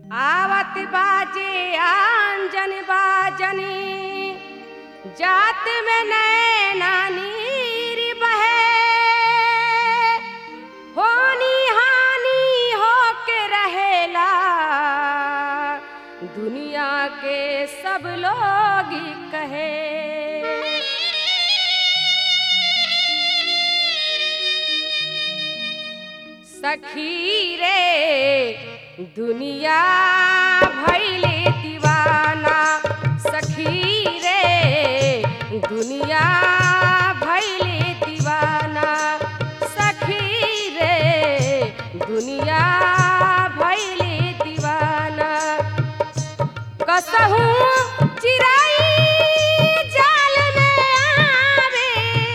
आवत बाजे आंजन बाजनी जात में नैना नीर बहे होनी हानि हो के रहेला दुनिया के सब लोग कहे। सखी रे दुनिया भइले दीवाना, सखी रे दुनिया भइले दीवाना, सखी रे दुनिया भइले दीवाना। कसहूँ चिराई जाल में आवे,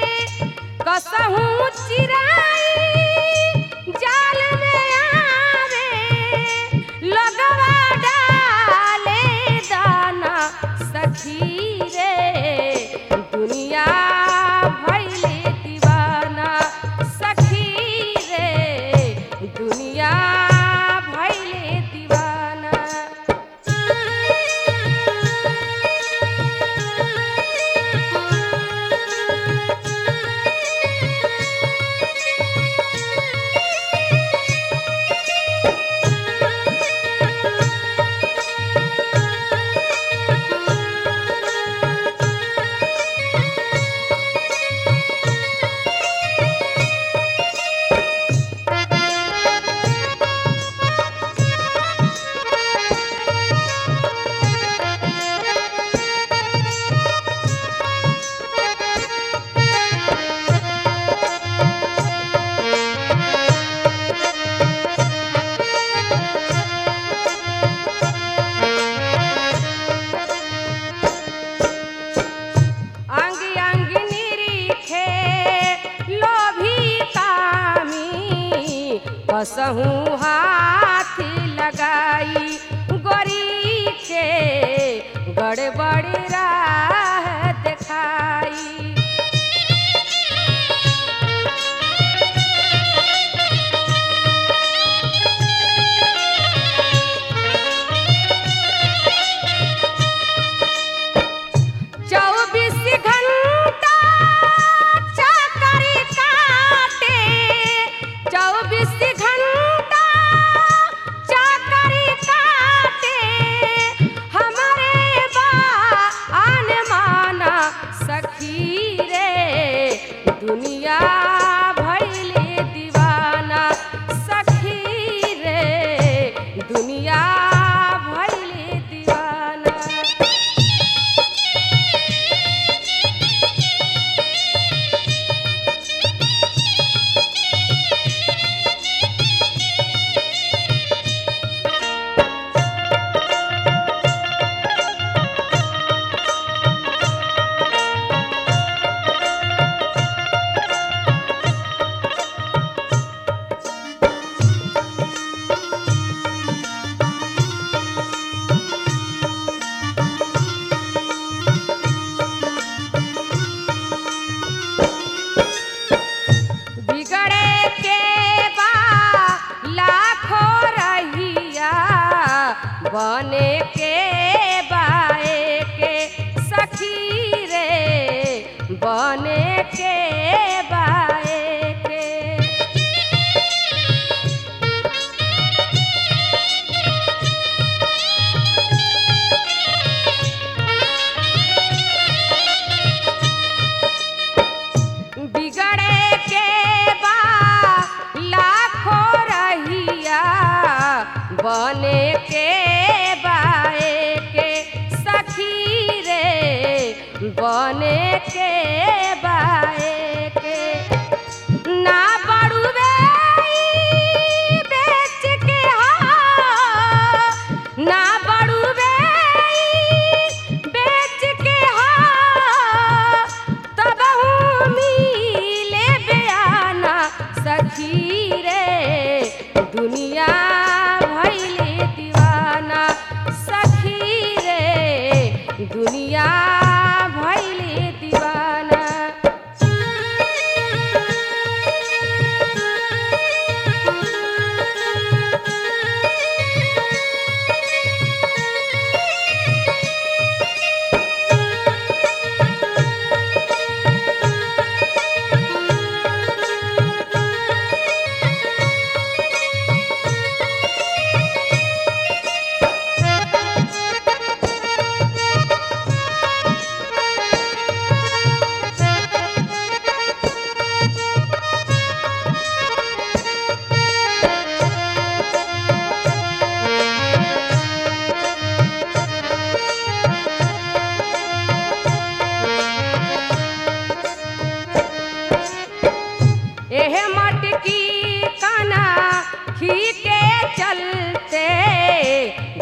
कसहूँ चिराई जाल में आवे, लगवा डाले दाना, सखी रे दुनिया भइले दीवाना, सखी रे दुनिया भइले दीवाना। कसहूँ हाथ लगाई गोरी के गड़बड़ राह दिखाई। दुनिया भइले दीवाना, सखी रे दुनिया भइले दीवाना। बने के बाए के सखी रे बने के बाए के। बिगड़े के बा लाखों रहिया बने के बने के बाए के। ना बड़ुए बेच के हा, ना बड़ुए बेच के हा, तबहू मिले बयाना, सखी रे दुनिया भइले दीवाना, सखी रे दुनिया भइले दीवाना।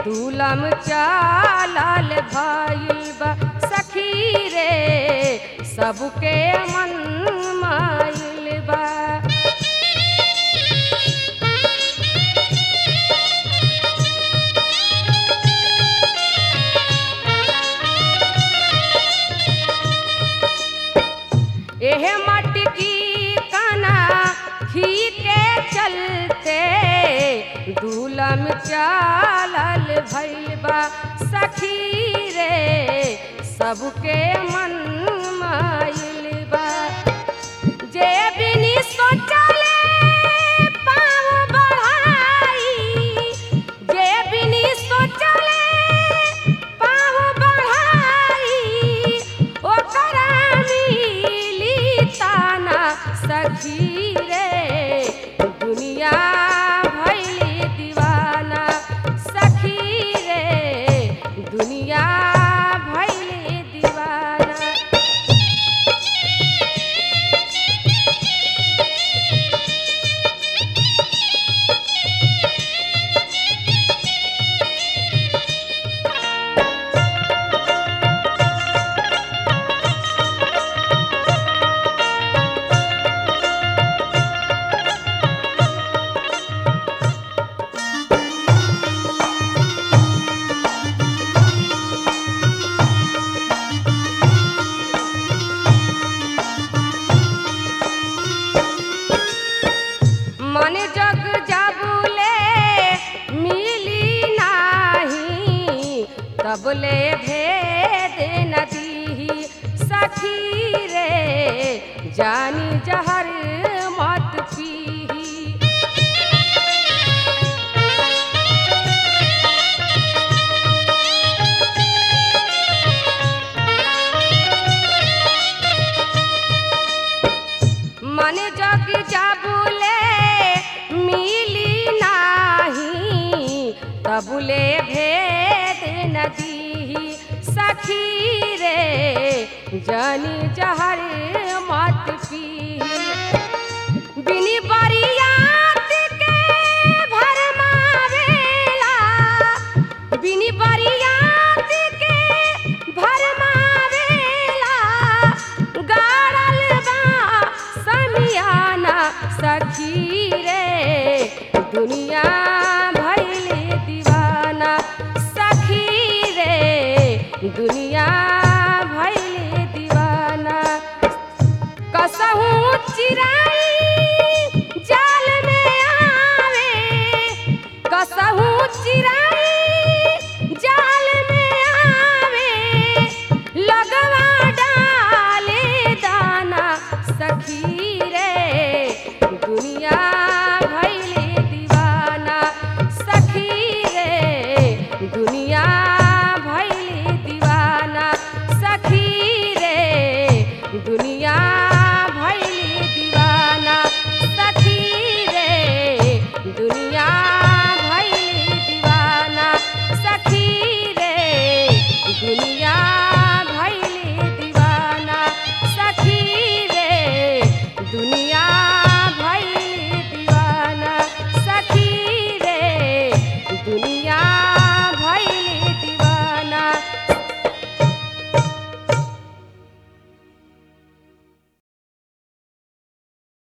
दूलम चालल भइल बा सखी रे सबके मन माइल बा। एह मटकी कना ही के चलते दूलम चालल भइल बा सखी रे सबके मन माइल बा। जे बिनी सोचले पाँव बढ़ाई, जे बिनी सोचले पाँव बढ़ाई ओकरा मिली ताना सखी रे दुनिया भइली दीवाना सखी रे दुनिया भइली दीवाना। मन जग जबले मिली नाही तबले भेद न दीही सखी रे जानी जहर मत पीही। मन जग जबले मिली नाही तबले भेद न दीही सखी रे जानी जहर मत पीही। बिनी बरियात के भरमावेला, बिनी बरियात के भरमावेला गाड़ल बा समियाना सखी रे दुनिया भइली दीवाना सखी रे दुनिया